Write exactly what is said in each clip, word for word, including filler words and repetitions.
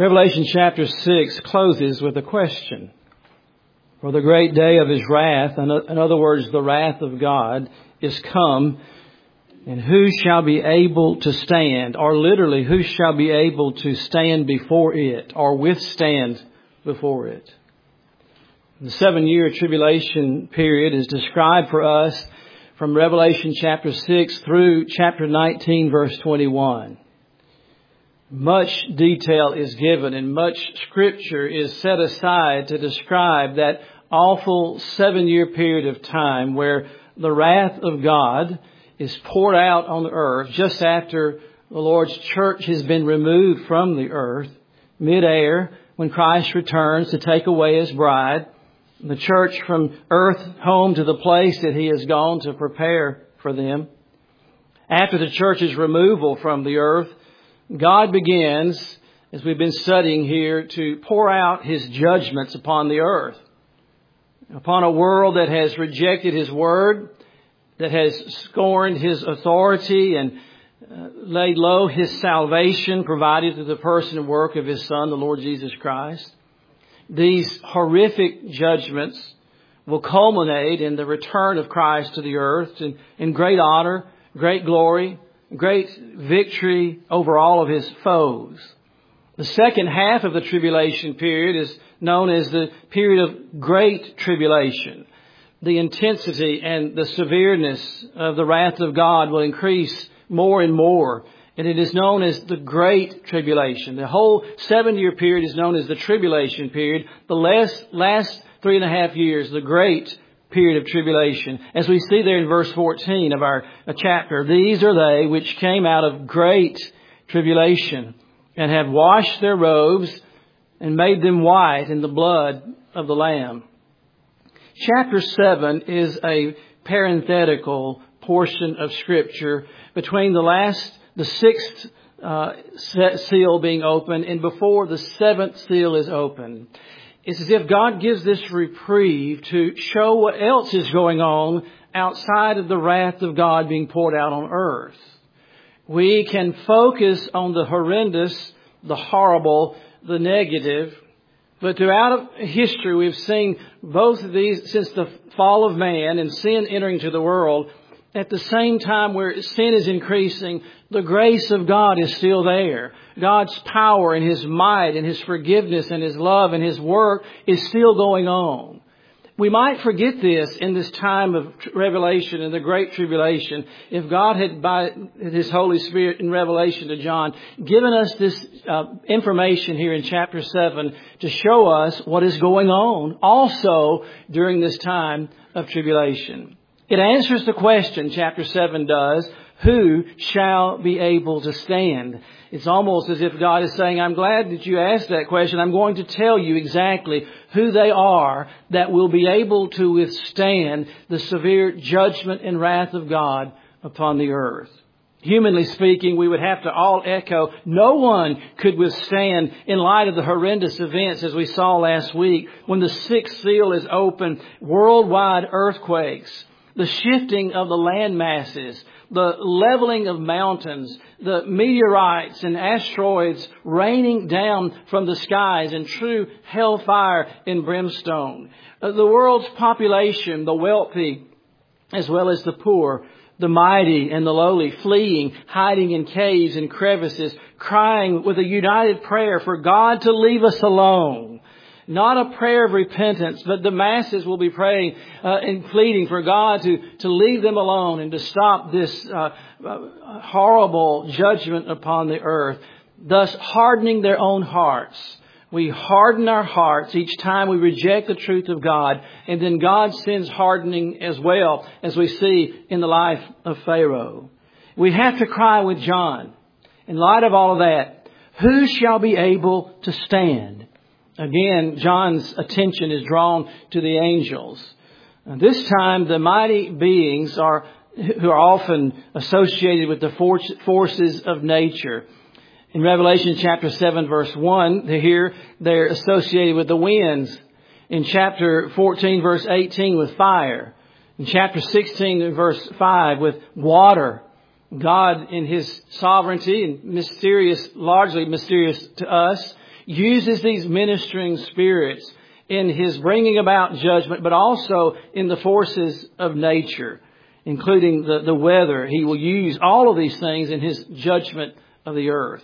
Revelation chapter six closes with a question. For the great day of His wrath, in other words, the wrath of God, is come, and who shall be able to stand? Or literally, who shall be able to stand before it or withstand before it? The seven-year tribulation period is described for us from Revelation chapter six through chapter nineteen, verse twenty-one. Much detail is given and much scripture is set aside to describe that awful seven-year period of time where the wrath of God is poured out on the earth just after the Lord's church has been removed from the earth, midair, when Christ returns to take away His bride, the church from earth home to the place that He has gone to prepare for them. After the church's removal from the earth, God begins, as we've been studying here, to pour out His judgments upon the earth, upon a world that has rejected His word, that has scorned His authority and uh, laid low His salvation provided through the person and work of His Son, the Lord Jesus Christ. These horrific judgments will culminate in the return of Christ to the earth in, in great honor, great glory, great victory over all of His foes. The second half of the tribulation period is known as the period of great tribulation. The intensity and the severeness of the wrath of God will increase more and more. And it is known as the Great Tribulation. The whole seven-year period is known as the tribulation period. The last, last three and a half years, the Great period of tribulation. As we see there in verse fourteen of our chapter, these are they which came out of great tribulation and have washed their robes and made them white in the blood of the Lamb. Chapter seven is a parenthetical portion of Scripture between the last, the sixth uh, seal being opened and before the seventh seal is opened. It's as if God gives this reprieve to show what else is going on outside of the wrath of God being poured out on earth. We can focus on the horrendous, the horrible, the negative. But throughout history, we've seen both of these since the fall of man and sin entering into the world. At the same time where sin is increasing, the grace of God is still there. God's power and His might and His forgiveness and His love and His work is still going on. We might forget this in this time of revelation and the Great Tribulation if God had, by His Holy Spirit in revelation to John, given us this uh, information here in chapter seven to show us what is going on also during this time of tribulation. It answers the question, chapter seven does, who shall be able to stand? It's almost as if God is saying, I'm glad that you asked that question. I'm going to tell you exactly who they are that will be able to withstand the severe judgment and wrath of God upon the earth. Humanly speaking, we would have to all echo, no one could withstand in light of the horrendous events as we saw last week when the sixth seal is open, worldwide earthquakes, the shifting of the land masses, the leveling of mountains, the meteorites and asteroids raining down from the skies in true hellfire and brimstone. The world's population, the wealthy as well as the poor, the mighty and the lowly, fleeing, hiding in caves and crevices, crying with a united prayer for God to leave us alone. Not a prayer of repentance, but the masses will be praying uh, and pleading for God to, to leave them alone and to stop this uh, uh, horrible judgment upon the earth, thus hardening their own hearts. We harden our hearts each time we reject the truth of God, and then God sends hardening as well, as we see in the life of Pharaoh. We have to cry with John, in light of all of that, who shall be able to stand? Again, John's attention is drawn to the angels. And this time, the mighty beings are who are often associated with the forces of nature. In Revelation chapter seven, verse one, here they're associated with the winds. In chapter fourteen, verse eighteen, with fire. In chapter sixteen, verse five, with water. God, in His sovereignty and mysterious, largely mysterious to us, uses these ministering spirits in His bringing about judgment, but also in the forces of nature, including the, the weather. He will use all of these things in His judgment of the earth.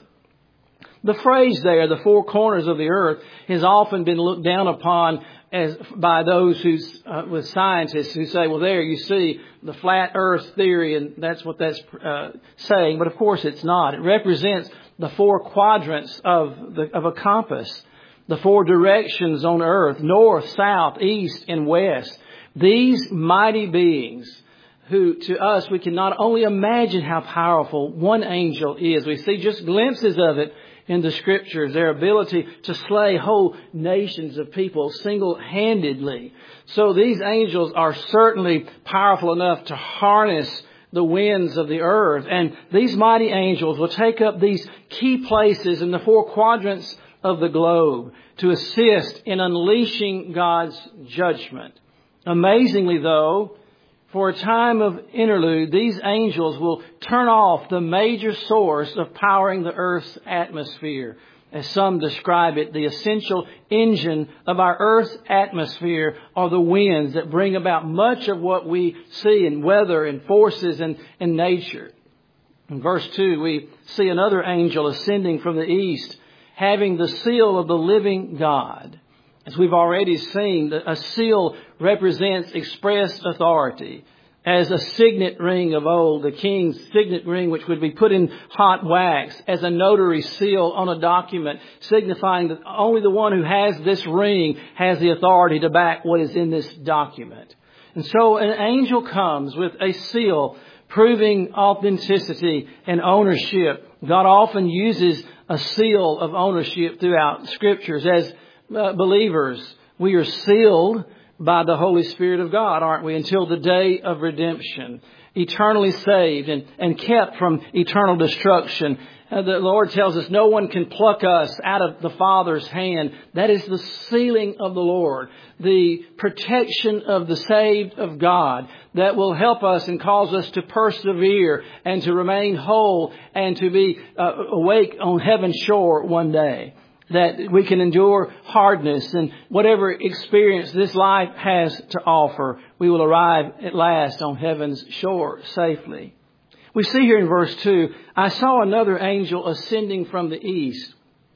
The phrase there, the four corners of the earth, has often been looked down upon as by those who, uh, with scientists who say, well, there you see the flat earth theory, and that's what that's uh, saying. But of course it's not. It represents the four quadrants of the, of a compass, the four directions on earth, north, south, east, and west. These mighty beings, who to us we can not only imagine how powerful one angel is. We see just glimpses of it in the Scriptures, their ability to slay whole nations of people single-handedly. So these angels are certainly powerful enough to harness the winds of the earth. And these mighty angels will take up these key places in the four quadrants of the globe to assist in unleashing God's judgment. Amazingly, though, for a time of interlude, these angels will turn off the major source of powering the earth's atmosphere. As some describe it, the essential engine of our earth's atmosphere are the winds that bring about much of what we see in weather and forces and, and nature. In verse two, we see another angel ascending from the east, having the seal of the living God. As we've already seen, a seal represents express authority. As a signet ring of old, the king's signet ring, which would be put in hot wax as a notary seal on a document, signifying that only the one who has this ring has the authority to back what is in this document. And so an angel comes with a seal proving authenticity and ownership. God often uses a seal of ownership throughout Scriptures. As Uh, believers, we are sealed by the Holy Spirit of God, aren't we? Until the day of redemption. Eternally saved and, and kept from eternal destruction. Uh, the Lord tells us no one can pluck us out of the Father's hand. That is the sealing of the Lord. The protection of the saved of God that will help us and cause us to persevere and to remain whole and to be uh, awake on heaven's shore one day. That we can endure hardness and whatever experience this life has to offer, we will arrive at last on heaven's shore safely. We see here in verse two, I saw another angel ascending from the east,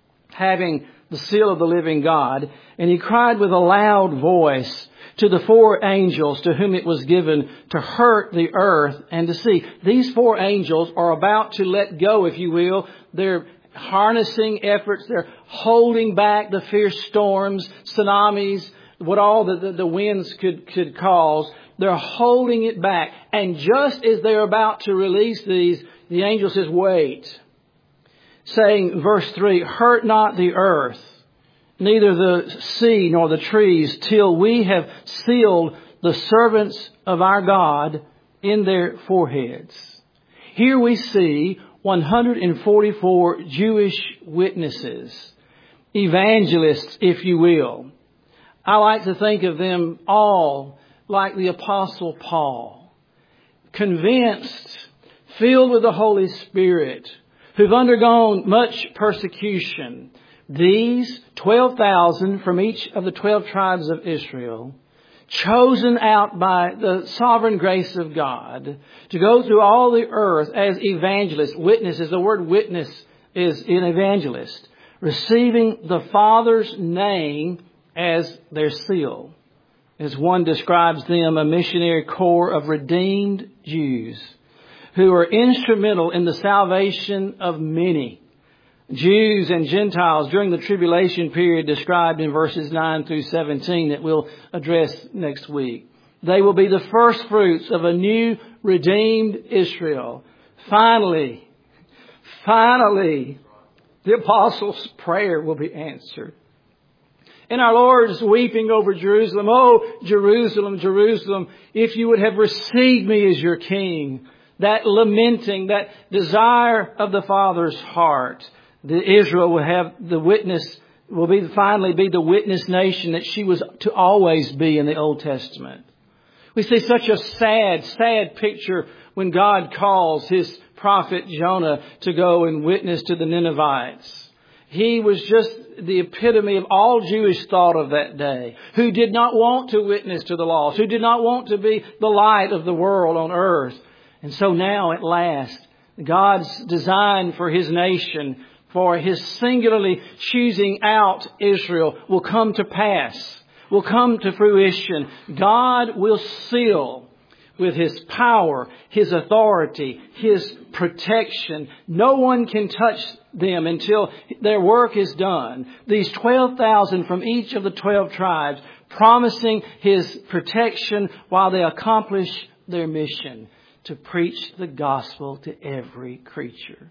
having the seal of the living God, and he cried with a loud voice to the four angels to whom it was given to hurt the earth and to sea. These four angels are about to let go, if you will, their harnessing efforts. They're holding back the fierce storms, tsunamis, what all the, the, the winds could, could cause. They're holding it back. And just as they're about to release these, the angel says, wait. Saying, verse three, hurt not the earth, neither the sea nor the trees, till we have sealed the servants of our God in their foreheads. Here we see one hundred forty-four Jewish witnesses, evangelists, if you will. I like to think of them all like the Apostle Paul, convinced, filled with the Holy Spirit, who've undergone much persecution. These twelve thousand from each of the twelve tribes of Israel, chosen out by the sovereign grace of God to go through all the earth as evangelists, witnesses. The word witness is an evangelist, receiving the Father's name as their seal. As one describes them, a missionary corps of redeemed Jews who are instrumental in the salvation of many. Jews and Gentiles during the tribulation period described in verses nine through seventeen that we'll address next week. They will be the first fruits of a new redeemed Israel. Finally, finally, the apostles' prayer will be answered. And our Lord is weeping over Jerusalem. Oh, Jerusalem, Jerusalem, if you would have received me as your king. That lamenting, that desire of the Father's heart. The Israel will have the witness, will be finally be the witness nation that she was to always be in the Old Testament. We see such a sad, sad picture when God calls His prophet Jonah to go and witness to the Ninevites. He was just the epitome of all Jewish thought of that day, who did not want to witness to the lost, who did not want to be the light of the world on earth. And so now at last, God's design for His nation, for His singularly choosing out Israel, will come to pass, will come to fruition. God will seal with His power, His authority, His protection. No one can touch them until their work is done. These twelve thousand from each of the twelve tribes, promising His protection while they accomplish their mission to preach the gospel to every creature.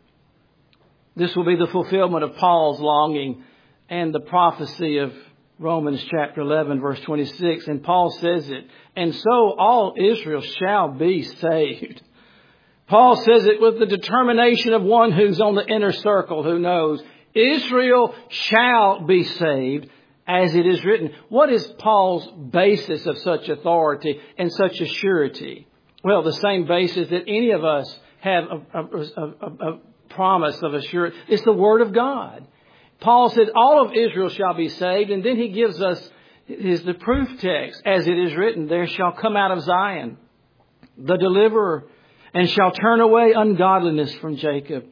This will be the fulfillment of Paul's longing and the prophecy of Romans chapter eleven, verse twenty-six. And Paul says it, and so all Israel shall be saved. Paul says it with the determination of one who's on the inner circle, who knows Israel shall be saved, as it is written. What is Paul's basis of such authority and such a surety? Well, the same basis that any of us have a, a, a, a promise of assurance. It's the Word of God. Paul said, all of Israel shall be saved. And then he gives us his, the proof text. As it is written, there shall come out of Zion the deliverer, and shall turn away ungodliness from Jacob.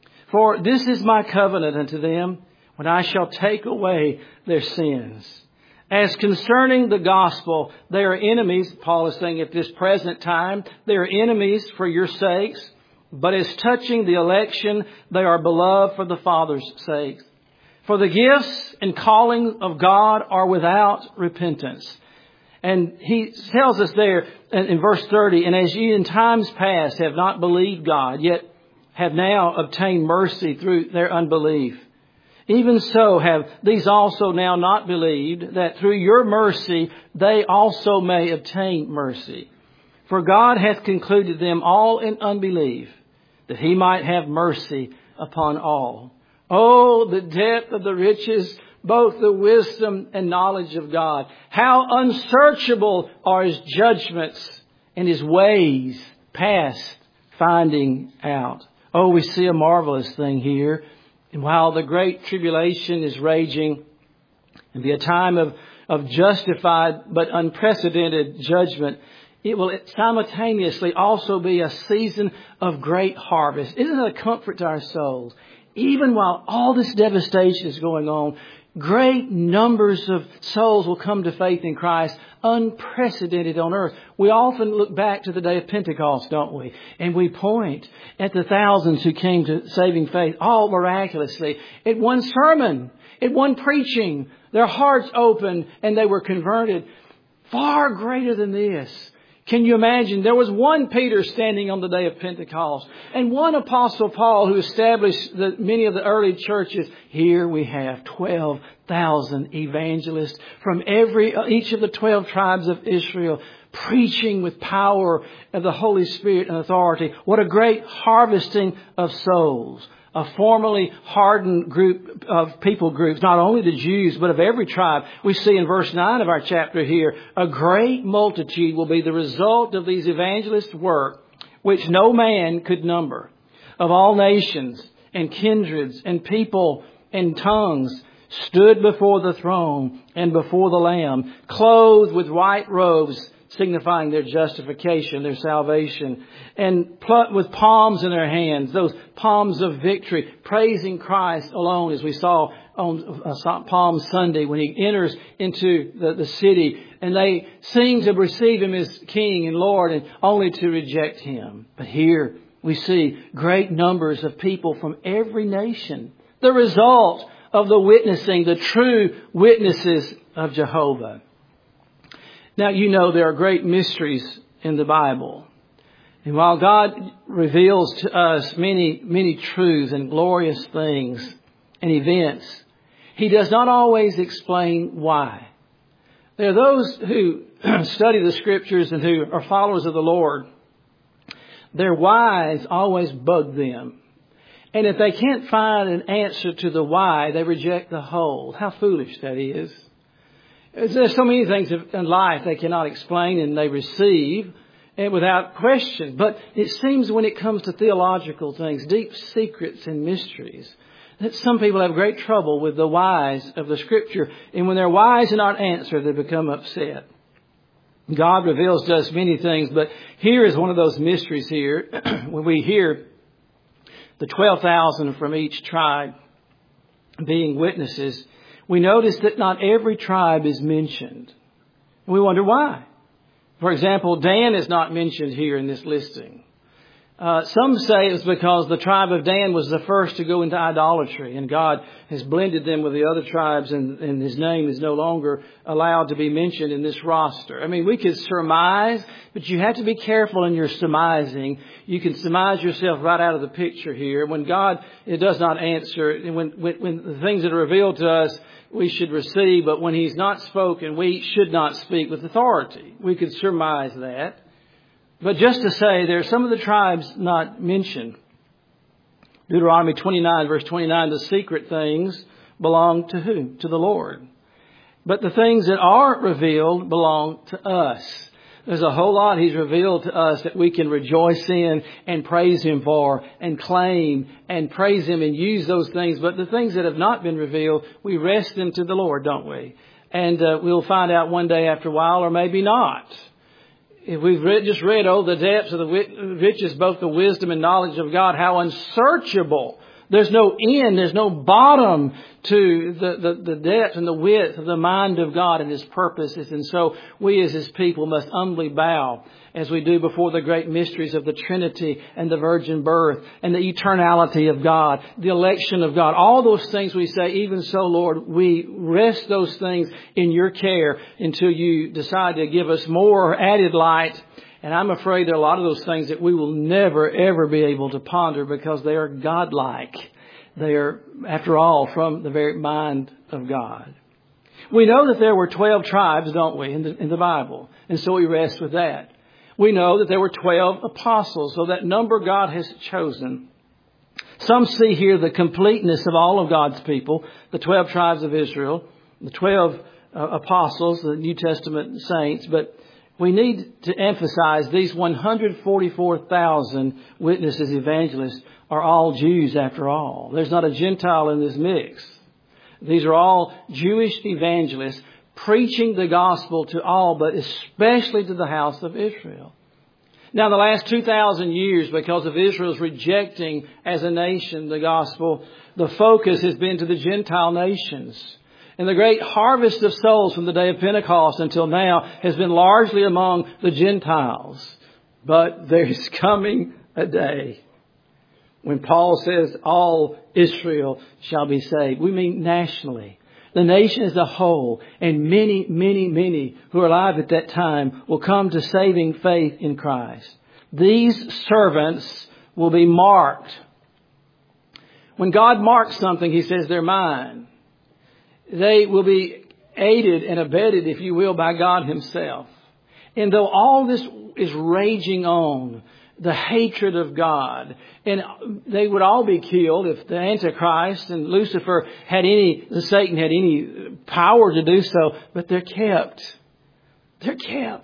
For this is my covenant unto them, when I shall take away their sins. As concerning the gospel, they are enemies, Paul is saying at this present time, they are enemies for your sakes. But as touching the election, they are beloved for the Father's sake. For the gifts and calling of God are without repentance. And he tells us there in verse thirty, and as ye in times past have not believed God, yet have now obtained mercy through their unbelief, even so have these also now not believed, that through your mercy they also may obtain mercy. For God hath concluded them all in unbelief, that He might have mercy upon all. Oh, the depth of the riches, both the wisdom and knowledge of God. How unsearchable are His judgments and His ways past finding out. Oh, we see a marvelous thing here. And while the great tribulation is raging, and be a time of, of justified but unprecedented judgment, it will simultaneously also be a season of great harvest. Isn't it a comfort to our souls? Even while all this devastation is going on, great numbers of souls will come to faith in Christ, unprecedented on earth. We often look back to the day of Pentecost, don't we? And we point at the thousands who came to saving faith, all miraculously, at one sermon, at one preaching. Their hearts opened and they were converted. Far greater than this. Can you imagine? There was one Peter standing on the day of Pentecost, and one Apostle Paul who established the, many of the early churches. Here we have twelve thousand evangelists from every each of the twelve tribes of Israel, preaching with power of the Holy Spirit and authority. What a great harvesting of souls. A formerly hardened group of people groups, not only the Jews, but of every tribe. We see in verse nine of our chapter here, a great multitude will be the result of these evangelists' work, which no man could number, of all nations and kindreds and people and tongues, stood before the throne and before the Lamb, clothed with white robes, signifying their justification, their salvation, and pl- with palms in their hands, those palms of victory, praising Christ alone, as we saw on uh, Palm Sunday when He enters into the, the city, and they seem to receive Him as King and Lord and only to reject Him. But here we see great numbers of people from every nation, the result of the witnessing, the true witnesses of Jehovah. Now, you know there are great mysteries in the Bible. And while God reveals to us many, many truths and glorious things and events, He does not always explain why. There are those who study the Scriptures and who are followers of the Lord. Their whys always bug them. And if they can't find an answer to the why, they reject the whole. How foolish that is. There's so many things in life they cannot explain and they receive and without question. But it seems when it comes to theological things, deep secrets and mysteries, that some people have great trouble with the whys of the Scripture. And when their whys are not answered, they become upset. God reveals to us many things, but here is one of those mysteries here. When we hear the twelve thousand from each tribe being witnesses, we notice that not every tribe is mentioned. And we wonder why. For example, Dan is not mentioned here in this listing. Uh, some say it's because the tribe of Dan was the first to go into idolatry, and God has blended them with the other tribes, and, and his name is no longer allowed to be mentioned in this roster. I mean, we could surmise, but you have to be careful in your surmising. You can surmise yourself right out of the picture here. When God it does not answer, and when, when, when the things that are revealed to us, we should receive, but when He's not spoken, we should not speak with authority. We could surmise that. But just to say, there are some of the tribes not mentioned. Deuteronomy twenty-nine, verse twenty-nine, the secret things belong to who? To the Lord. But the things that are revealed belong to us. There's a whole lot He's revealed to us that we can rejoice in and praise Him for and claim and praise Him and use those things. But the things that have not been revealed, we rest them to the Lord, don't we? And uh, we'll find out one day after a while, or maybe not. If we've read, just read, oh, the depths of the riches, both the wisdom and knowledge of God, how unsearchable. There's no end, there's no bottom to the, the, the depth and the width of the mind of God and His purposes. And so we as His people must humbly bow as we do before the great mysteries of the Trinity and the virgin birth and the eternality of God, the election of God. All those things we say, even so, Lord, we rest those things in Your care until You decide to give us more added light. And I'm afraid there are a lot of those things that we will never, ever be able to ponder because they are godlike. They are, after all, from the very mind of God. We know that there were twelve tribes, don't we, in the, in the Bible. And so we rest with that. We know that there were twelve apostles, so that number God has chosen. Some see here the completeness of all of God's people, the twelve tribes of Israel, the twelve uh, apostles, the New Testament saints, but we need to emphasize these one hundred forty-four thousand witnesses, evangelists, are all Jews after all. There's not a Gentile in this mix. These are all Jewish evangelists preaching the gospel to all, but especially to the house of Israel. Now, the last two thousand years, because of Israel's rejecting as a nation the gospel, the focus has been to the Gentile nations. And the great harvest of souls from the day of Pentecost until now has been largely among the Gentiles. But there's coming a day when Paul says all Israel shall be saved. We mean nationally. The nation as a whole, and many, many, many who are alive at that time will come to saving faith in Christ. These servants will be marked. When God marks something, He says they're mine. They will be aided and abetted, if you will, by God Himself. And though all this is raging on, the hatred of God, and they would all be killed if the Antichrist and Lucifer had any, Satan had any power to do so, but they're kept. They're kept.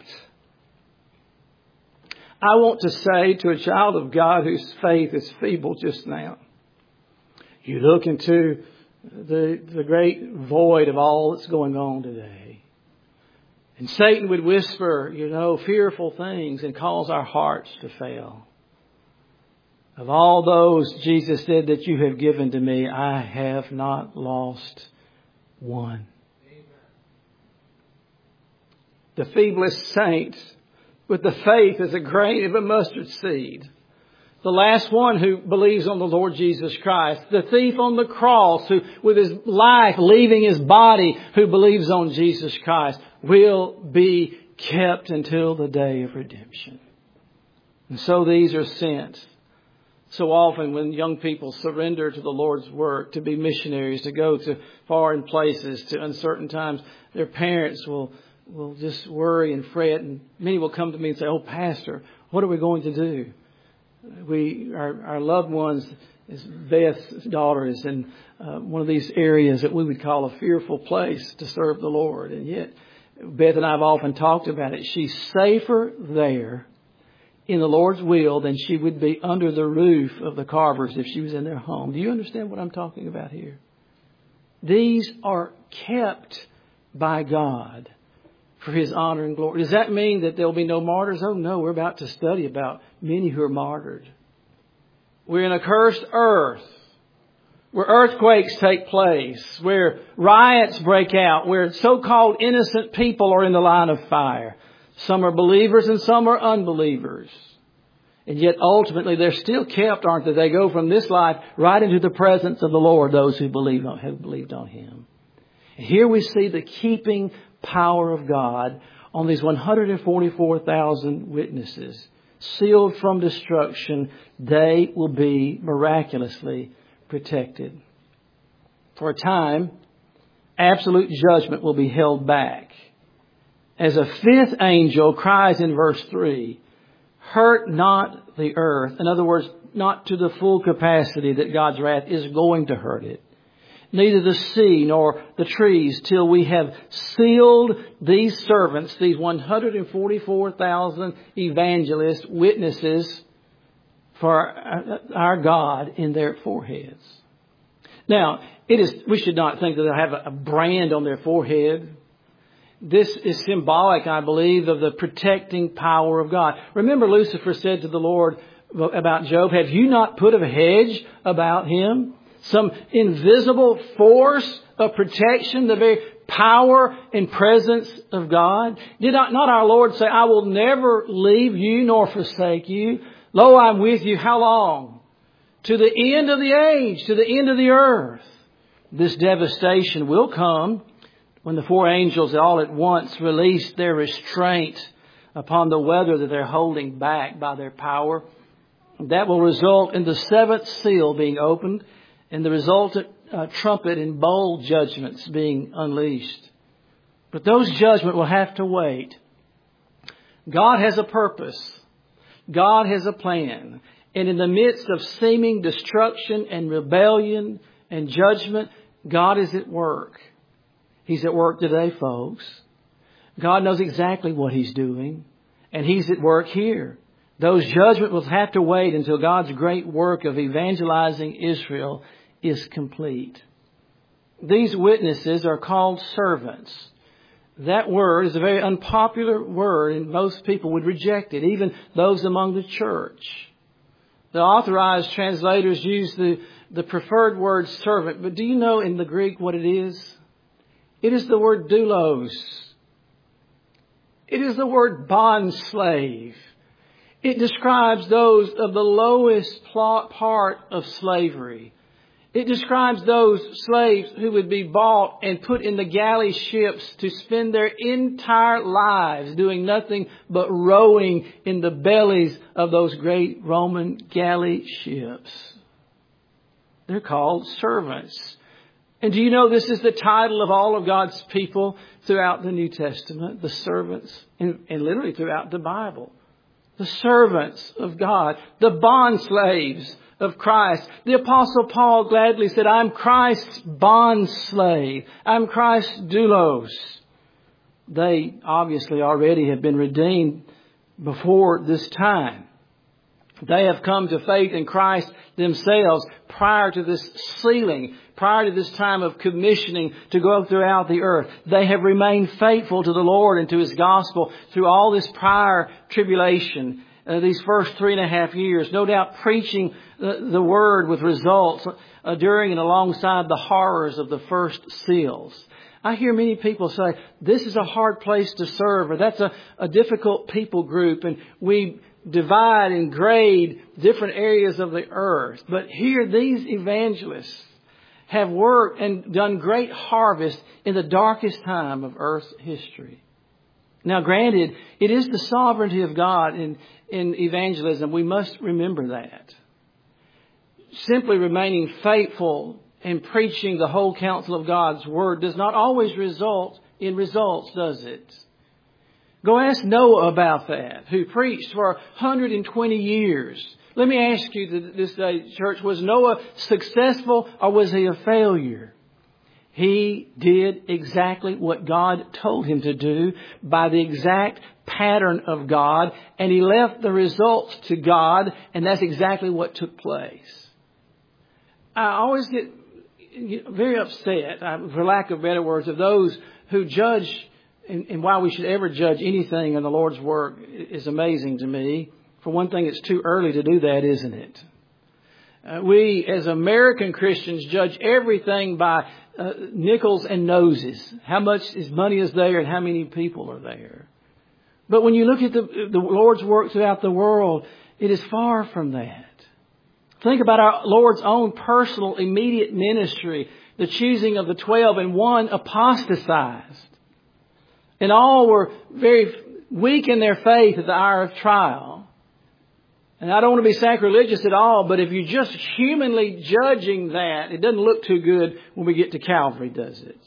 I want to say to a child of God whose faith is feeble just now, you look into The, the great void of all that's going on today. And Satan would whisper, you know, fearful things and cause our hearts to fail. Of all those, Jesus said, that you have given to me, I have not lost one. Amen. The feeblest saint with the faith as a grain of a mustard seed. The last one who believes on the Lord Jesus Christ. The thief on the cross who, with his life leaving his body, who believes on Jesus Christ, will be kept until the day of redemption. And so these are sent. So often when young people surrender to the Lord's work, to be missionaries, to go to foreign places, to uncertain times, their parents will, will just worry and fret. And many will come to me and say, oh, Pastor, what are we going to do? We, our, our loved ones, as Beth's daughter, is in uh, one of these areas that we would call a fearful place to serve the Lord. And yet, Beth and I have often talked about it. She's safer there in the Lord's will than she would be under the roof of the Carvers if she was in their home. Do you understand what I'm talking about here? These are kept by God for His honor and glory. Does that mean that there will be no martyrs? Oh no, we're about to study about many who are martyred. We're in a cursed earth where earthquakes take place, where riots break out, where so-called innocent people are in the line of fire. Some are believers and some are unbelievers. And yet ultimately they're still kept, aren't they? They go from this life right into the presence of the Lord, those who believe on, who believed on Him. And here we see the keeping power of God on these one hundred forty-four thousand witnesses. Sealed from destruction, they will be miraculously protected. For a time, absolute judgment will be held back. As a fifth angel cries in verse three, hurt not the earth. In other words, not to the full capacity that God's wrath is going to hurt it. Neither the sea nor the trees till we have sealed these servants, these one hundred forty-four thousand evangelists, witnesses for our God in their foreheads. Now, it is, we should not think that they have a brand on their forehead. This is symbolic, I believe, of the protecting power of God. Remember, Lucifer said to the Lord about Job, have you not put a hedge about him? Some invisible force of protection, the very power and presence of God. Did not, not our Lord say, I will never leave you nor forsake you. Lo, I'm with you. How long? To the end of the age, to the end of the earth. This devastation will come when the four angels all at once release their restraint upon the weather that they're holding back by their power. That will result in the seventh seal being opened and the resultant uh, trumpet and bowl judgments being unleashed. But those judgments will have to wait. God has a purpose. God has a plan. And in the midst of seeming destruction and rebellion and judgment, God is at work. He's at work today, folks. God knows exactly what He's doing. And He's at work here. Those judgments will have to wait until God's great work of evangelizing Israel is complete. These witnesses are called servants. That word is a very unpopular word and most people would reject it, even those among the church. The authorized translators use the, the preferred word servant, but do you know in the Greek what it is? It is the word doulos. It is the word bond slave. It describes those of the lowest part of slavery. It describes those slaves who would be bought and put in the galley ships to spend their entire lives doing nothing but rowing in the bellies of those great Roman galley ships. They're called servants. And do you know this is the title of all of God's people throughout the New Testament? The servants, and, and literally throughout the Bible. The servants of God, the bond slaves of Christ. The Apostle Paul gladly said, I'm Christ's bond slave. I'm Christ's doulos. They obviously already have been redeemed before this time. They have come to faith in Christ themselves prior to this sealing, prior to this time of commissioning to go throughout the earth. They have remained faithful to the Lord and to His gospel through all this prior tribulation, uh, these first three and a half years. No doubt preaching the, the word with results uh, during and alongside the horrors of the first seals. I hear many people say, this is a hard place to serve, or that's a, a difficult people group, and we divide and grade different areas of the earth. But here these evangelists have worked and done great harvest in the darkest time of Earth's history. Now, granted, it is the sovereignty of God in, in evangelism. We must remember that. Simply remaining faithful and preaching the whole counsel of God's Word does not always result in results, does it? Go ask Noah about that, who preached for one hundred twenty years. Let me ask you this day, church, was Noah successful or was he a failure? He did exactly what God told him to do by the exact pattern of God, and He left the results to God, and that's exactly what took place. I always get very upset, for lack of better words, of those who judge, and, and why we should ever judge anything in the Lord's work is amazing to me. For one thing, it's too early to do that, isn't it? Uh, we, as American Christians, judge everything by uh, nickels and noses. How much is money is there and how many people are there. But when you look at the, the Lord's work throughout the world, it is far from that. Think about our Lord's own personal, immediate ministry, the choosing of the twelve, and one apostatized. And all were very weak in their faith at the hour of trial. And I don't want to be sacrilegious at all, but if you're just humanly judging that, it doesn't look too good when we get to Calvary, does it?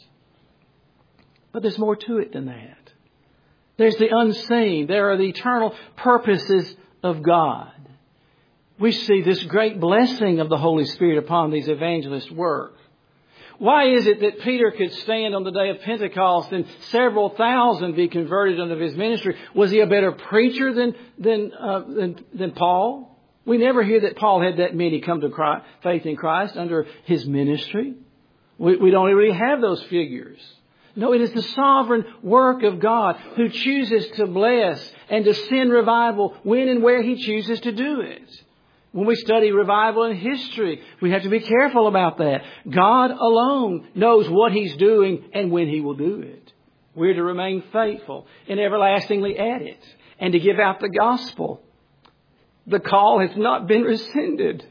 But there's more to it than that. There's the unseen. There are the eternal purposes of God. We see this great blessing of the Holy Spirit upon these evangelists' work. Why is it that Peter could stand on the day of Pentecost and several thousand be converted under his ministry? Was he a better preacher than than uh, than, than Paul? We never hear that Paul had that many come to Christ, faith in Christ under his ministry. We, we don't really have those figures. No, it is the sovereign work of God who chooses to bless and to send revival when and where He chooses to do it. When we study revival in history, we have to be careful about that. God alone knows what He's doing and when He will do it. We're to remain faithful and everlastingly at it and to give out the gospel. The call has not been rescinded.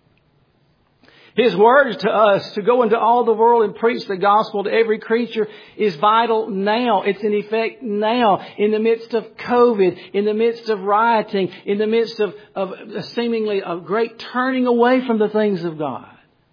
His words to us to go into all the world and preach the gospel to every creature is vital now. It's in effect now, in the midst of COVID, in the midst of rioting, in the midst of, of seemingly a great turning away from the things of God.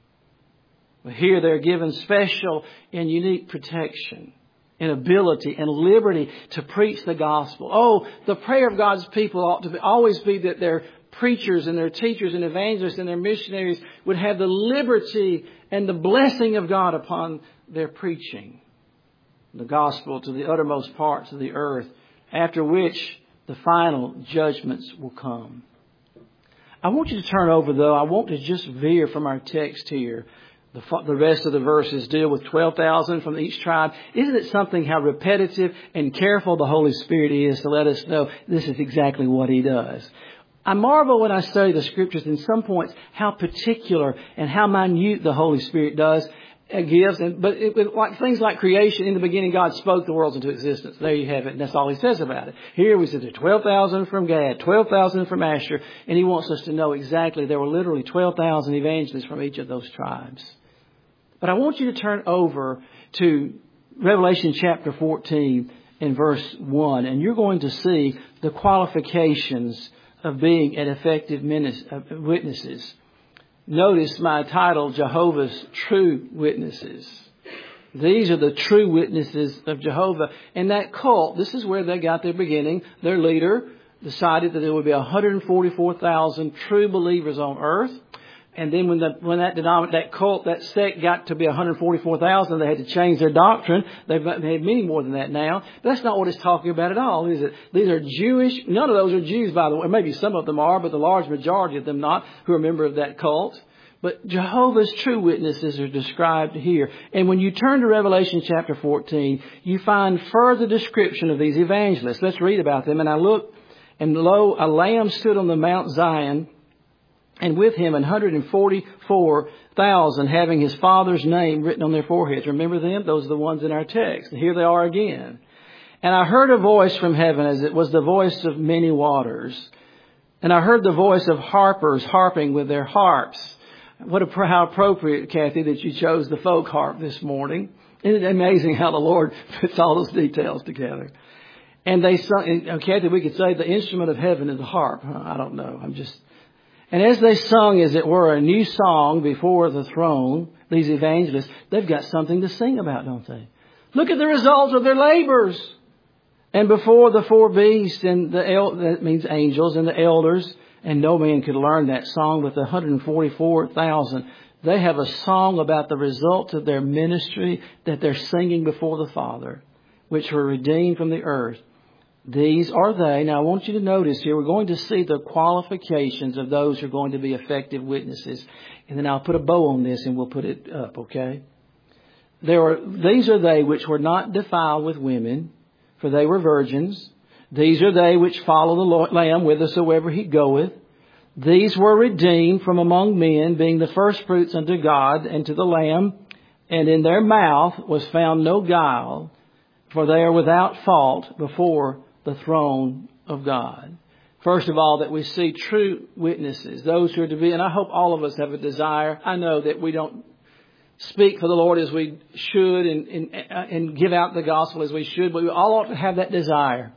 But here they're given special and unique protection and ability and liberty to preach the gospel. Oh, the prayer of God's people ought to be, always be that they're preachers and their teachers and evangelists and their missionaries would have the liberty and the blessing of God upon their preaching the gospel to the uttermost parts of the earth, after which the final judgments will come. I want you to turn over, though. I want to just veer from our text here. The, the rest of the verses deal with twelve thousand from each tribe. Isn't it something how repetitive and careful the Holy Spirit is to let us know this is exactly what He does? I marvel when I study the Scriptures in some points how particular and how minute the Holy Spirit does, uh, gives. And, but it, it, like things like creation, in the beginning God spoke the worlds into existence. There you have it, and that's all He says about it. Here we said twelve thousand from Gad, twelve thousand from Asher, and He wants us to know exactly there were literally twelve thousand evangelists from each of those tribes. But I want you to turn over to Revelation chapter fourteen and verse one, and you're going to see the qualifications of being an effective witnesses. Notice my title, Jehovah's True Witnesses. These are the true witnesses of Jehovah. And that cult, this is where they got their beginning. Their leader decided that there would be one hundred forty-four thousand true believers on earth. And then when the, when that denomin- that cult, that sect got to be one hundred forty-four thousand, they had to change their doctrine. They've had many more than that now. But that's not what it's talking about at all, is it? These are Jewish. None of those are Jews, by the way. Maybe some of them are, but the large majority of them not, who are a member of that cult. But Jehovah's true witnesses are described here. And when you turn to Revelation chapter fourteen, you find further description of these evangelists. Let's read about them. And I looked, and lo, a lamb stood on the Mount Zion, and with him one hundred forty-four thousand, having his Father's name written on their foreheads. Remember them? Those are the ones in our text. And here they are again. And I heard a voice from heaven, as it was the voice of many waters. And I heard the voice of harpers harping with their harps. What a, how appropriate, Kathy, that you chose the folk harp this morning. Isn't it amazing how the Lord puts all those details together? And they sung, and Kathy, we could say the instrument of heaven is the harp. I don't know. I'm just... And as they sung, as it were, a new song before the throne, these evangelists, they've got something to sing about, don't they? Look at the results of their labors. And before the four beasts, and the el- that means angels, and the elders, and no man could learn that song, but the one hundred forty-four thousand, they have a song about the results of their ministry that they're singing before the Father, which were redeemed from the earth. These are they. Now I want you to notice here, we're going to see the qualifications of those who are going to be effective witnesses. And then I'll put a bow on this and we'll put it up, okay? There were, these are they which were not defiled with women, for they were virgins. These are they which follow the Lord, Lamb whithersoever he goeth. These were redeemed from among men, being the firstfruits unto God and to the Lamb. And in their mouth was found no guile, for they are without fault before the throne of God. First of all, that we see true witnesses, those who are to be, and I hope all of us have a desire. I know that we don't speak for the Lord as we should and, and, and give out the gospel as we should, but we all ought to have that desire.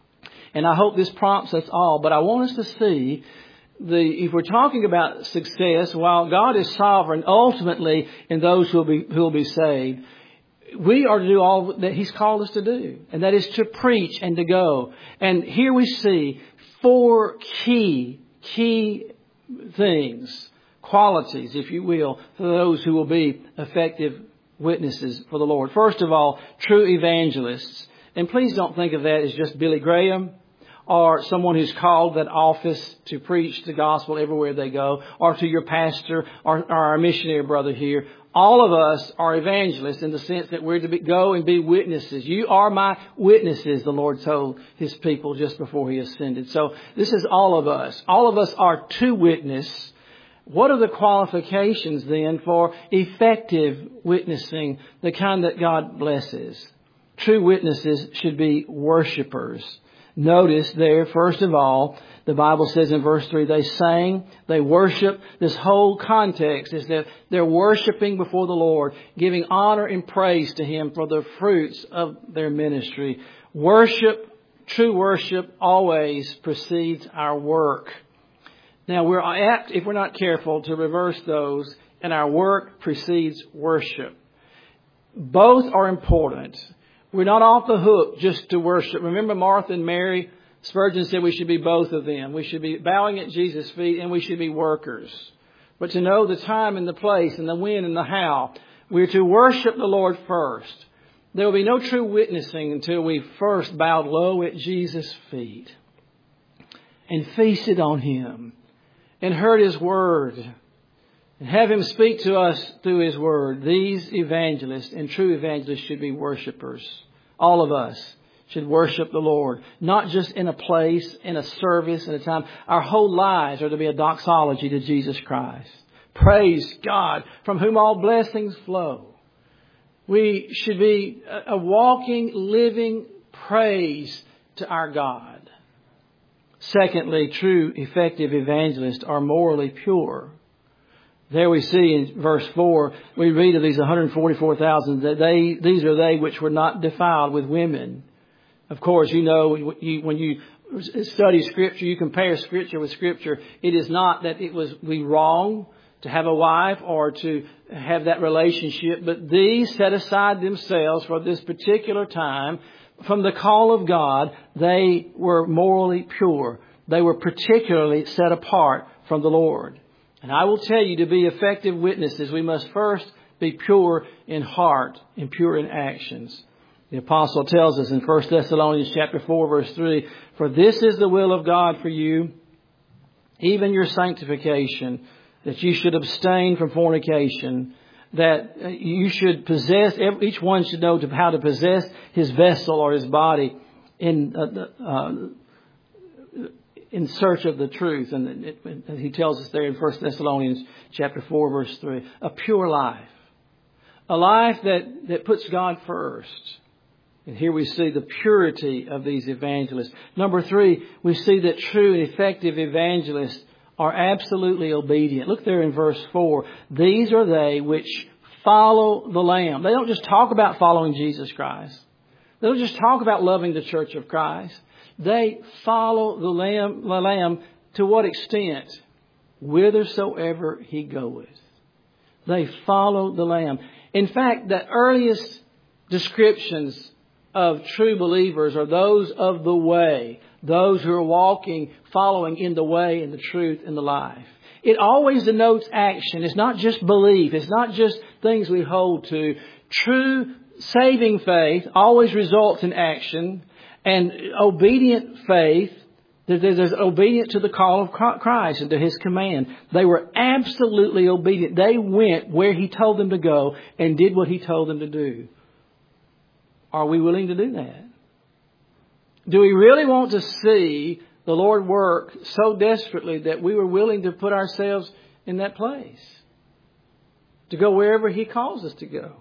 And I hope this prompts us all. But I want us to see, the if we're talking about success, while God is sovereign ultimately in those who will be, who will be saved, we are to do all that He's called us to do. And that is to preach and to go. And here we see four key, key things, qualities, if you will, for those who will be effective witnesses for the Lord. First of all, true evangelists. And please don't think of that as just Billy Graham or someone who's called that office to preach the gospel everywhere they go, or to your pastor or, or our missionary brother here. All of us are evangelists in the sense that we're to be, go and be witnesses. You are my witnesses, the Lord told His people just before He ascended. So this is all of us. All of us are to witness. What are the qualifications then for effective witnessing, the kind that God blesses? True witnesses should be worshipers. Notice there, first of all, the Bible says in verse three, they sang, they worship. This whole context is that they're worshiping before the Lord, giving honor and praise to Him for the fruits of their ministry. Worship, true worship, always precedes our work. Now, we're apt, if we're not careful, to reverse those, and our work precedes worship. Both are important. We're not off the hook just to worship. Remember Martha and Mary? Spurgeon said we should be both of them. We should be bowing at Jesus' feet and we should be workers. But to know the time and the place and the when and the how, we're to worship the Lord first. There will be no true witnessing until we first bowed low at Jesus' feet and feasted on Him and heard His word and have Him speak to us through His word. These evangelists and true evangelists should be worshipers. All of us should worship the Lord, not just in a place, in a service, in a time. Our whole lives are to be a doxology to Jesus Christ. Praise God, from whom all blessings flow. We should be a walking, living praise to our God. Secondly, true, effective evangelists are morally pure. There we see in verse four, we read of these one hundred forty-four thousand, that they, these are they which were not defiled with women. Of course, you know, when you study Scripture, you compare Scripture with Scripture. It is not that it was be wrong to have a wife or to have that relationship, but these set aside themselves for this particular time. From the call of God, they were morally pure. They were particularly set apart from the Lord. And I will tell you, to be effective witnesses, we must first be pure in heart and pure in actions. The apostle tells us in First Thessalonians chapter four, verse three, for this is the will of God for you, even your sanctification, that you should abstain from fornication, that you should possess, each one should know how to possess his vessel or his body in uh, uh, in search of the truth. And it, it, he tells us there in First Thessalonians chapter four, verse three, a pure life, a life that, that puts God first. And here we see the purity of these evangelists. Number three, we see that true and effective evangelists are absolutely obedient. Look there in verse four. These are they which follow the Lamb. They don't just talk about following Jesus Christ. They don't just talk about loving the church of Christ. They follow the Lamb, the Lamb to what extent? Whithersoever He goeth. They follow the Lamb. In fact, the earliest descriptions of true believers are those of the way. Those who are walking, following in the way and the truth and the life. It always denotes action. It's not just belief. It's not just things we hold to. True saving faith always results in action. And obedient faith, there's, there's obedience to the call of Christ and to His command. They were absolutely obedient. They went where He told them to go and did what He told them to do. Are we willing to do that? Do we really want to see the Lord work so desperately that we were willing to put ourselves in that place? To go wherever He calls us to go.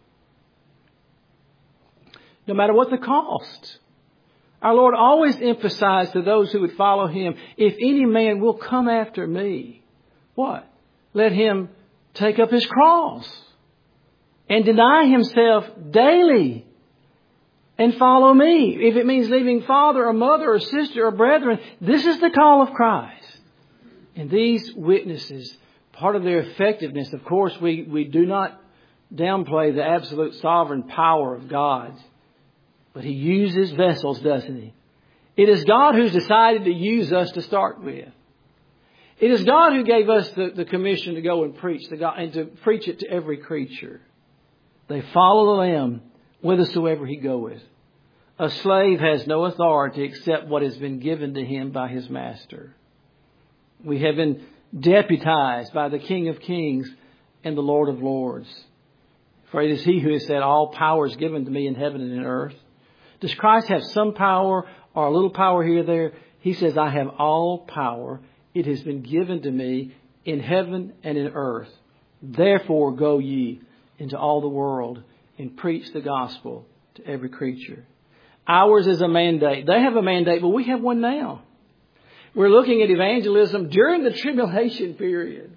No matter what the cost. Our Lord always emphasized to those who would follow Him, if any man will come after me, what? Let him take up his cross and deny himself daily and follow me. If it means leaving father or mother or sister or brethren, this is the call of Christ. And these witnesses, part of their effectiveness, of course, we, we do not downplay the absolute sovereign power of God. But He uses vessels, doesn't He? It is God who's decided to use us to start with. It is God who gave us the, the commission to go and preach the God, and to preach it to every creature. They follow the Lamb whithersoever He goeth. A slave has no authority except what has been given to him by his master. We have been deputized by the King of Kings and the Lord of Lords. For it is He who has said, all power is given to me in heaven and in earth. Does Christ have some power or a little power here or there? He says, I have all power. It has been given to me in heaven and in earth. Therefore go ye into all the world and preach the gospel to every creature. Ours is a mandate. They have a mandate, but we have one now. We're looking at evangelism during the tribulation period.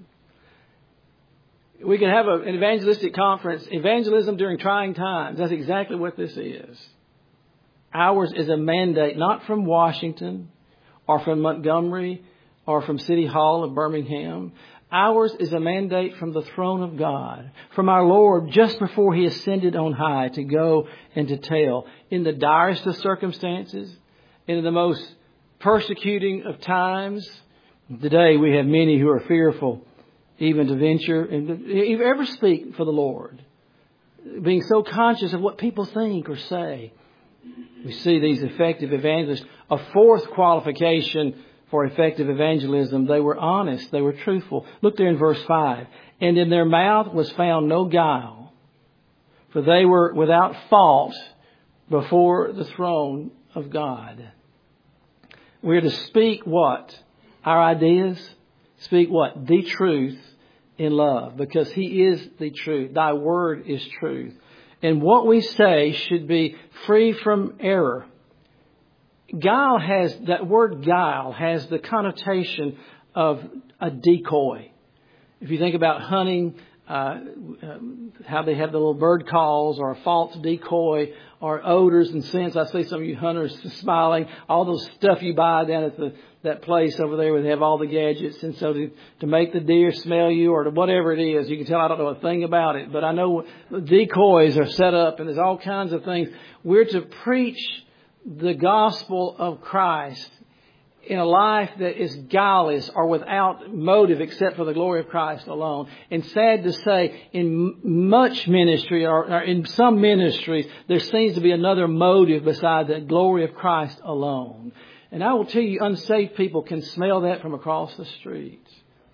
We can have a, an evangelistic conference, evangelism during trying times. That's exactly what this is. Ours is a mandate, not from Washington or from Montgomery or from City Hall of Birmingham. Ours is a mandate from the throne of God, from our Lord just before He ascended on high to go and to tell in the direst of circumstances, in the most persecuting of times. Today we have many who are fearful even to venture and to ever speak for the Lord, being so conscious of what people think or say. We see these effective evangelists. A fourth qualification for effective evangelism, they were honest, they were truthful. Look there in verse five. And in their mouth was found no guile, for they were without fault before the throne of God. We're to speak what? Our ideas? Speak what? The truth in love, because He is the truth. Thy word is truth. And what we say should be free from error. Guile has, that word guile has the connotation of a decoy. If you think about hunting, uh, how they have the little bird calls or a false decoy or odors and scents. I see some of you hunters smiling. All those stuff you buy down at the that place over there where they have all the gadgets. And so to, to make the deer smell you or to whatever it is, you can tell I don't know a thing about it. But I know decoys are set up and there's all kinds of things. We're to preach the gospel of Christ in a life that is guileless or without motive except for the glory of Christ alone. And sad to say, in much ministry or, or in some ministries, there seems to be another motive beside the glory of Christ alone. And I will tell you, unsaved people can smell that from across the street.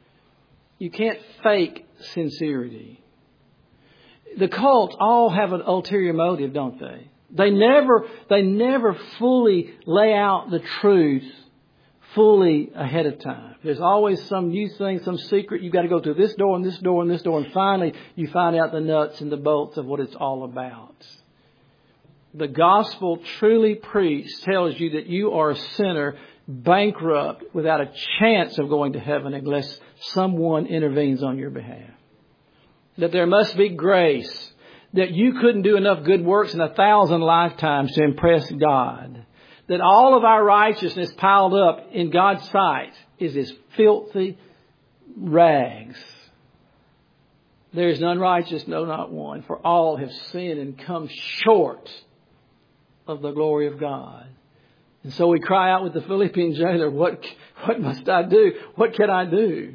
You can't fake sincerity. The cults all have an ulterior motive, don't they? They never, they never fully lay out the truth fully ahead of time. There's always some new thing, some secret. You've got to go through this door and this door and this door. And finally, you find out the nuts and the bolts of what it's all about. The gospel truly preached tells you that you are a sinner, bankrupt, without a chance of going to heaven unless someone intervenes on your behalf. That there must be grace. That you couldn't do enough good works in a thousand lifetimes to impress God. That all of our righteousness piled up in God's sight is as filthy rags. There is none righteous, no, not one. For all have sinned and come short of the glory of God. And so we cry out with the Philippian jailer, what, what must I do? What can I do?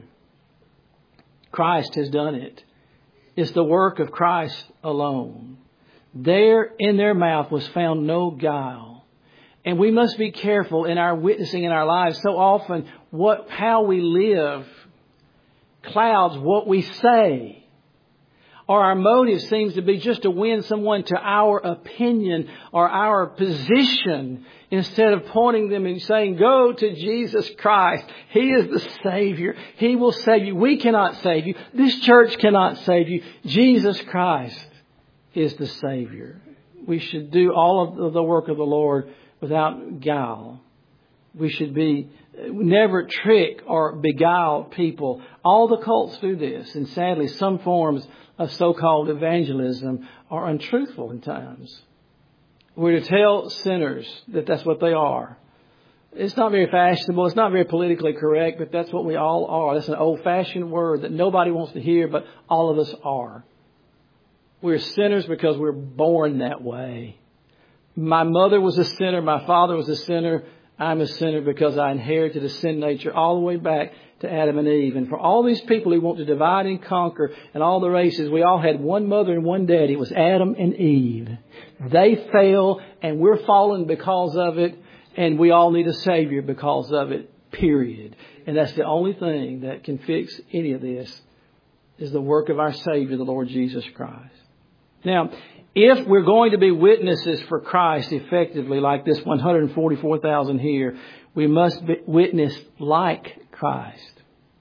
Christ has done it. It's the work of Christ alone. There in their mouth was found no guile. And we must be careful in our witnessing in our lives. So often, what, how we live clouds what we say. Or our motive seems to be just to win someone to our opinion or our position instead of pointing them and saying, go to Jesus Christ. He is the Savior. He will save you. We cannot save you. This church cannot save you. Jesus Christ is the Savior. We should do all of the work of the Lord without guile. We should be never trick or beguile people. All the cults do this. And sadly, some forms of so-called evangelism are untruthful in times. We're to tell sinners that that's what they are. It's not very fashionable. It's not very politically correct, but that's what we all are. That's an old-fashioned word that nobody wants to hear, but all of us are. We're sinners because we're born that way. My mother was a sinner. My father was a sinner. I'm a sinner because I inherited a sin nature all the way back to Adam and Eve. And for all these people who want to divide and conquer and all the races, we all had one mother and one daddy. It was Adam and Eve. They fell and we're fallen because of it. And we all need a Savior because of it, period. And that's the only thing that can fix any of this is the work of our Savior, the Lord Jesus Christ. Now, if we're going to be witnesses for Christ effectively, like this one hundred forty-four thousand here, we must be witness like Christ.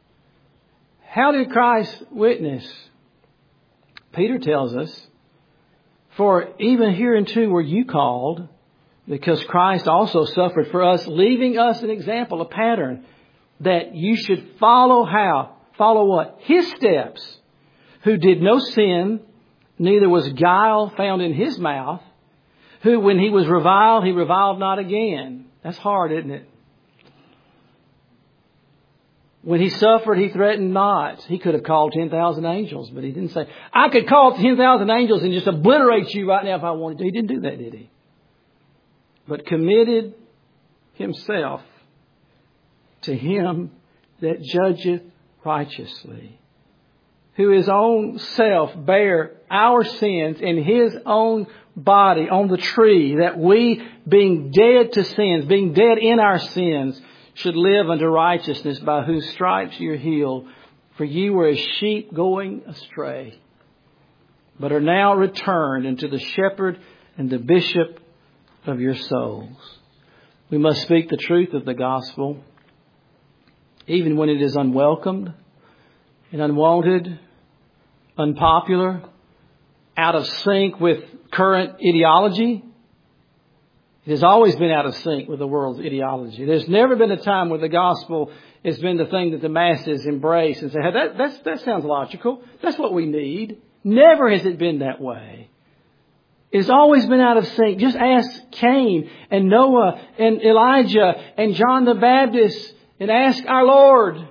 How did Christ witness? Peter tells us, for even hereunto were you called, because Christ also suffered for us, leaving us an example, a pattern, that you should follow how? Follow what? His steps, who did no sin, neither was guile found in his mouth, who when he was reviled, he reviled not again. That's hard, isn't it? When he suffered, he threatened not. He could have called ten thousand angels, but he didn't say, I could call ten thousand angels and just obliterate you right now if I wanted to. He didn't do that, did he? But committed himself to him that judgeth righteously, who his own self bare our sins in his own body on the tree, that we, being dead to sins, being dead in our sins, should live unto righteousness, by whose stripes you're healed. For you were as sheep going astray, but are now returned unto the shepherd and the bishop of your souls. We must speak the truth of the gospel, even when it is unwelcomed and unwanted, unpopular, out of sync with current ideology. It has always been out of sync with the world's ideology. There's never been a time where the gospel has been the thing that the masses embrace and say, hey, that, that's, that sounds logical. That's what we need. Never has it been that way. It's always been out of sync. Just ask Cain and Noah and Elijah and John the Baptist and ask our Lord.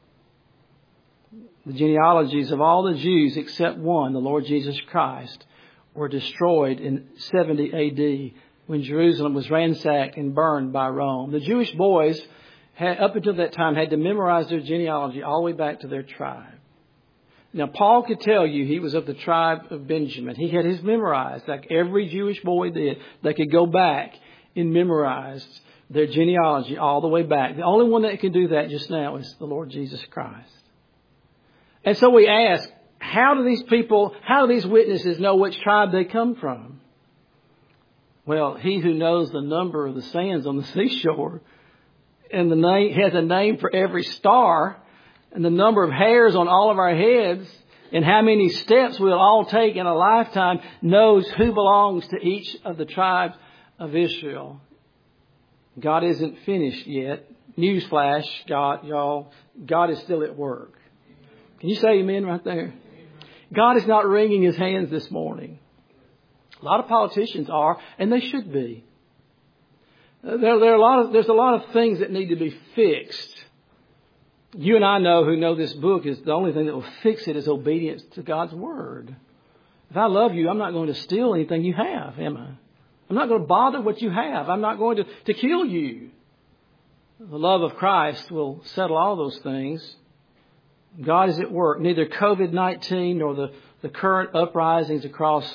The genealogies of all the Jews except one, the Lord Jesus Christ, were destroyed in seventy A D when Jerusalem was ransacked and burned by Rome. The Jewish boys, had, up until that time, had to memorize their genealogy all the way back to their tribe. Now, Paul could tell you he was of the tribe of Benjamin. He had his memorized, like every Jewish boy did. They could go back and memorize their genealogy all the way back. The only one that can do that just now is the Lord Jesus Christ. And so we ask, how do these people, how do these witnesses know which tribe they come from? Well, he who knows the number of the sands on the seashore and the name, has a name for every star and the number of hairs on all of our heads and how many steps we'll all take in a lifetime, knows who belongs to each of the tribes of Israel. God isn't finished yet. Newsflash, God, y'all, God is still at work. Can you say amen right there? God is not wringing his hands this morning. A lot of politicians are, and they should be. There, there are a lot of, there's a lot of things that need to be fixed. You and I know who know this book is the only thing that will fix it is obedience to God's word. If I love you, I'm not going to steal anything you have, am I? I'm not going to bother what you have. I'm not going to, to kill you. The love of Christ will settle all those things. God is at work. Neither covid nineteen nor the, the current uprisings across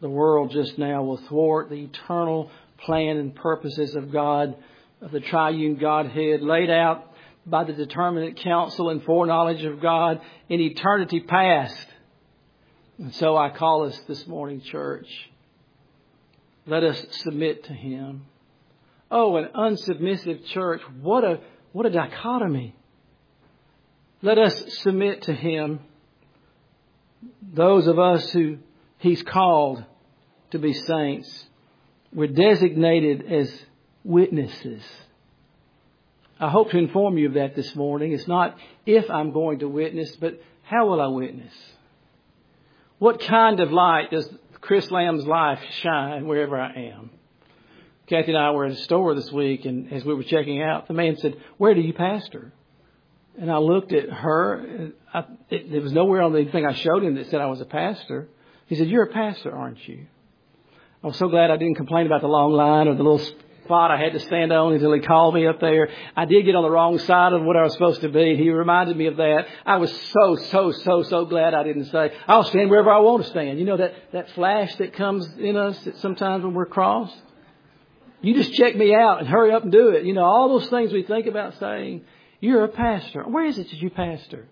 the world just now will thwart the eternal plan and purposes of God, of the triune Godhead, laid out by the determinate counsel and foreknowledge of God in eternity past. And so I call us this morning, church, let us submit to Him. Oh, an unsubmissive church, what a what a dichotomy. Let us submit to Him. Those of us who He's called to be saints, we're designated as witnesses. I hope to inform you of that this morning. It's not if I'm going to witness, but how will I witness? What kind of light does Chris Lamb's life shine wherever I am? Kathy and I were at a store this week, and as we were checking out, the man said, "Where do you pastor?" And I looked at her. And I, it, there was nowhere on the thing I showed him that said I was a pastor. He said, "You're a pastor, aren't you?" I was so glad I didn't complain about the long line or the little spot I had to stand on until he called me up there. I did get on the wrong side of what I was supposed to be. He reminded me of that. I was so, so, so, so glad I didn't say, "I'll stand wherever I want to stand." You know that, that flash that comes in us that sometimes when we're crossed? You just check me out and hurry up and do it. You know, all those things we think about saying. You're a pastor. Where is it that you pastor?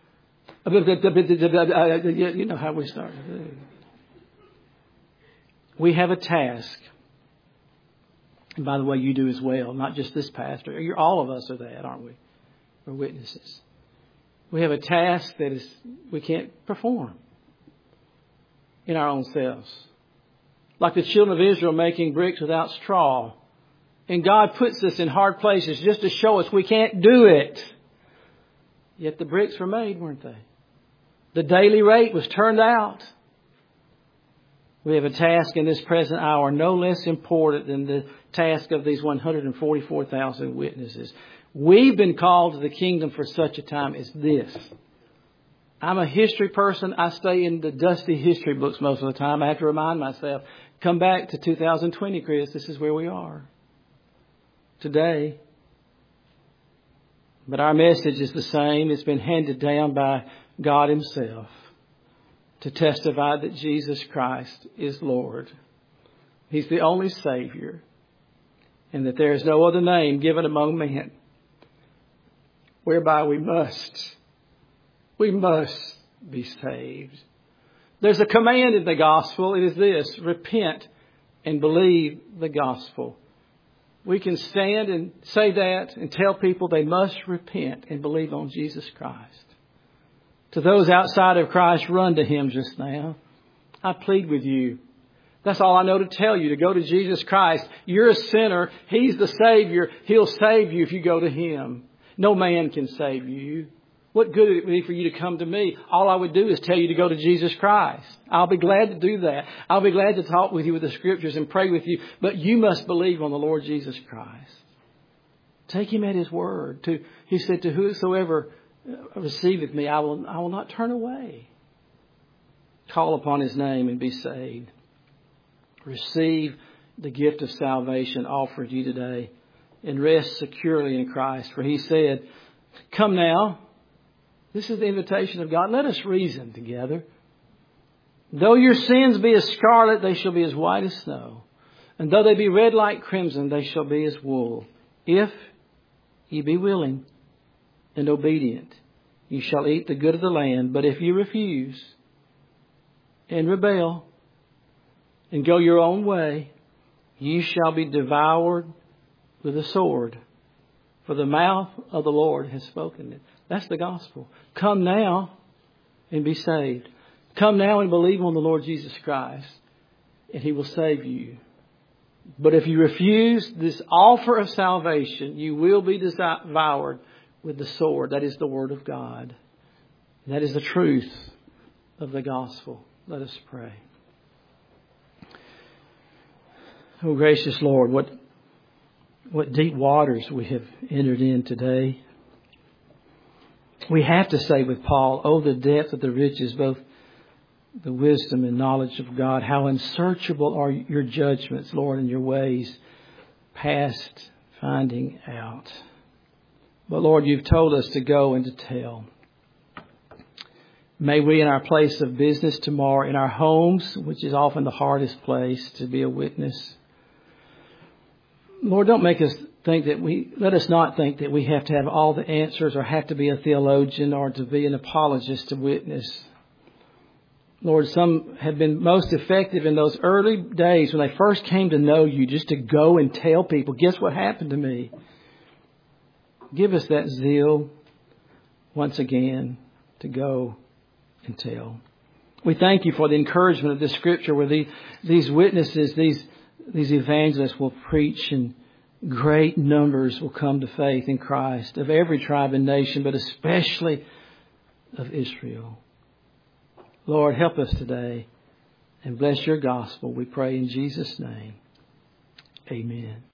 You know how we start. We have a task. And by the way, you do as well. Not just this pastor. You're, all of us are that, aren't we? We're witnesses. We have a task that is we can't perform in our own selves. Like the children of Israel making bricks without straw. And God puts us in hard places just to show us we can't do it. Yet the bricks were made, weren't they? The daily rate was turned out. We have a task in this present hour no less important than the task of these one hundred forty-four thousand witnesses. We've been called to the kingdom for such a time as this. I'm a history person. I stay in the dusty history books most of the time. I have to remind myself, come back to two thousand twenty, Chris. This is where we are today. But our message is the same. It's been handed down by God Himself to testify that Jesus Christ is Lord. He's the only Savior, and that there is no other name given among men whereby we must, we must be saved. There's a command in the gospel. It is this: repent and believe the gospel. We can stand and say that and tell people they must repent and believe on Jesus Christ. To those outside of Christ, run to Him just now. I plead with you. That's all I know to tell you, to go to Jesus Christ. You're a sinner. He's the Savior. He'll save you if you go to Him. No man can save you. What good would it be for you to come to me? All I would do is tell you to go to Jesus Christ. I'll be glad to do that. I'll be glad to talk with you with the Scriptures and pray with you. But you must believe on the Lord Jesus Christ. Take Him at His word. To, he said, "To whosoever receiveth me, I will, I will not turn away." Call upon His name and be saved. Receive the gift of salvation offered you today and rest securely in Christ. For He said, "Come now." This is the invitation of God. Let us reason together. "Though your sins be as scarlet, they shall be as white as snow. And though they be red like crimson, they shall be as wool. If ye be willing and obedient, ye shall eat the good of the land. But if you refuse and rebel and go your own way, ye shall be devoured with a sword. For the mouth of the Lord has spoken it." That's the gospel. Come now and be saved. Come now and believe on the Lord Jesus Christ, and He will save you. But if you refuse this offer of salvation, you will be devoured with the sword. That is the Word of God. That is the truth of the gospel. Let us pray. Oh, gracious Lord, what, what deep waters we have entered in today. We have to say with Paul, "Oh, the depth of the riches, both the wisdom and knowledge of God. How unsearchable are your judgments, Lord, and your ways past finding out." But Lord, you've told us to go and to tell. May we in our place of business tomorrow, in our homes, which is often the hardest place to be a witness. Lord, don't make us think that we, let us not think that we have to have all the answers or have to be a theologian or to be an apologist to witness. Lord, some have been most effective in those early days when they first came to know you, just to go and tell people, guess what happened to me? Give us that zeal once again to go and tell. We thank you for the encouragement of this scripture where the, these witnesses, these, these evangelists will preach and great numbers will come to faith in Christ of every tribe and nation, but especially of Israel. Lord, help us today and bless your gospel. We pray in Jesus' name. Amen.